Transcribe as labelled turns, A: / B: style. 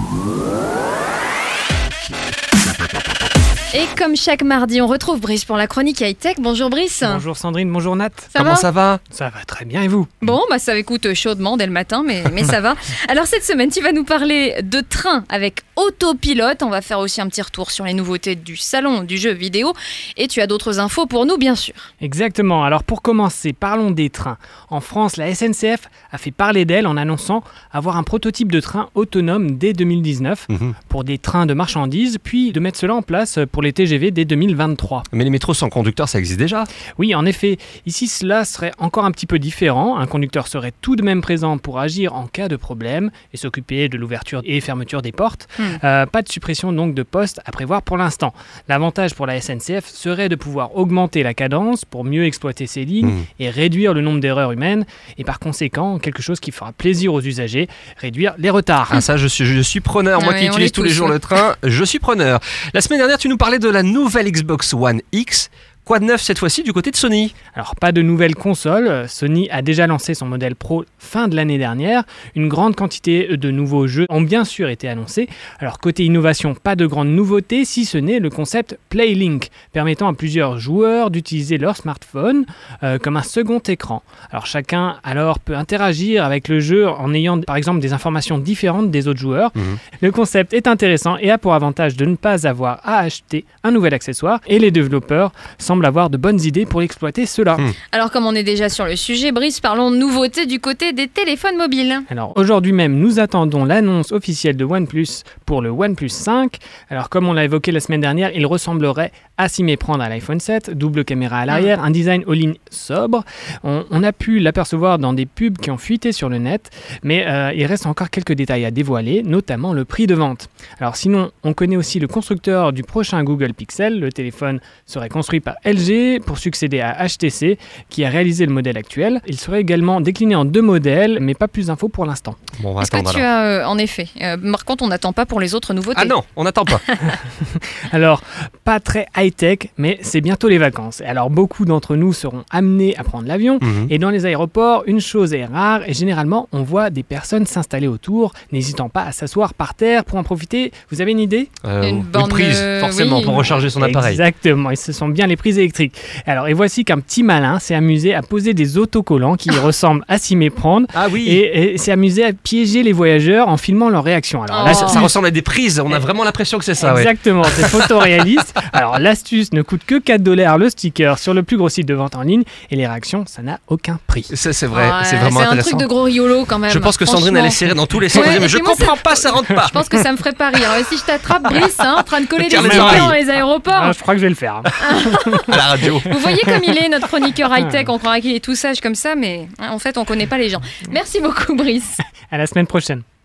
A: Et comme chaque mardi, on retrouve Brice pour la chronique high-tech. Bonjour Brice.
B: Bonjour Sandrine, bonjour Nat.
C: Comment ça va ?
B: Ça va très bien et vous ?
A: Bon, ça écoute chaudement dès le matin, mais ça va. Alors cette semaine, tu vas nous parler de train avec autopilote. On va faire aussi un petit retour sur les nouveautés du salon du jeu vidéo. Et tu as d'autres infos pour nous, bien sûr.
B: Exactement. Alors pour commencer, parlons des trains. En France, la SNCF a fait parler d'elle en annonçant avoir un prototype de train autonome dès 2019 pour des trains de marchandises, puis de mettre cela en place pour les TGV dès 2023.
C: Mais les métros sans conducteur, ça existe déjà ?
B: Oui, en effet. Ici, cela serait encore un petit peu différent. Un conducteur serait tout de même présent pour agir en cas de problème et s'occuper de l'ouverture et fermeture des portes. Pas de suppression donc de postes à prévoir pour l'instant. L'avantage pour la SNCF serait de pouvoir augmenter la cadence pour mieux exploiter ses lignes et réduire le nombre d'erreurs humaines et par conséquent, quelque chose qui fera plaisir aux usagers, réduire les retards.
C: Ah ça, je suis preneur. Moi qui utilise tous les jours le train, je suis preneur. La semaine dernière, tu nous parlais de la nouvelle Xbox One X. Quoi de neuf cette fois-ci du côté de Sony ?
B: Alors pas de nouvelle console, Sony a déjà lancé son modèle Pro fin de l'année dernière. Une grande quantité de nouveaux jeux ont bien sûr été annoncés. Alors côté innovation, pas de grande nouveauté si ce n'est le concept PlayLink, permettant à plusieurs joueurs d'utiliser leur smartphone comme un second écran. Alors chacun alors peut interagir avec le jeu en ayant par exemple des informations différentes des autres joueurs. Le concept est intéressant et a pour avantage de ne pas avoir à acheter un nouvel accessoire et les développeurs semblent avoir de bonnes idées pour exploiter cela.
A: Alors comme on est déjà sur le sujet, Brice, parlons de nouveautés du côté des téléphones mobiles.
B: Alors aujourd'hui même, nous attendons l'annonce officielle de OnePlus pour le OnePlus 5. Alors comme on l'a évoqué la semaine dernière, il ressemblerait à s'y méprendre à l'iPhone 7, double caméra à l'arrière, un design all-in sobre. On a pu l'apercevoir dans des pubs qui ont fuité sur le net, mais il reste encore quelques détails à dévoiler, notamment le prix de vente. Alors sinon, on connaît aussi le constructeur du prochain Google Pixel. Le téléphone serait construit par LG pour succéder à HTC qui a réalisé le modèle actuel. Il serait également décliné en 2 modèles, mais pas plus d'infos pour l'instant.
C: Bon, on va
A: Est-ce
C: attendre.
A: que tu as, en effet, par contre, on n'attend pas pour les autres nouveautés.
C: Ah non, on n'attend pas.
B: Alors, pas très high-tech, mais c'est bientôt les vacances. Alors, beaucoup d'entre nous seront amenés à prendre l'avion. Et dans les aéroports, une chose est rare et généralement, on voit des personnes s'installer autour, n'hésitant pas à s'asseoir par terre pour en profiter. Vous avez une idée ?
C: Une prise, forcément, pour recharger son appareil.
B: Exactement, et ce sont bien les prises électriques. Alors, et voici qu'un petit malin s'est amusé à poser des autocollants qui ressemblent à s'y méprendre.
C: Ah oui.
B: Et s'est amusé à piéger les voyageurs en filmant leurs réactions. Alors
C: Là, ça ressemble à des prises, on a vraiment l'impression que c'est ça.
B: Exactement, c'est photoréaliste. Alors l'astuce ne coûte que $4 le sticker sur le plus gros site de vente en ligne et les réactions, ça n'a aucun prix.
C: C'est vrai, c'est vraiment intéressant.
A: C'est un truc de gros riolo quand même.
C: Je pense que Sandrine allait serrer dans tous les sens, mais je comprends pas, ça rentre pas.
A: Je pense que ça me ferait pas rire. Si je t'attrape, Brice, en train de coller des
C: Tiens,
A: stickers dans les aéroports.
B: Je crois que je vais le faire.
C: À la radio.
A: Vous voyez comme il est, notre chroniqueur high-tech. On croirait qu'il est tout sage comme ça, mais en fait, on connaît pas les gens. Merci beaucoup, Brice.
B: À la semaine prochaine.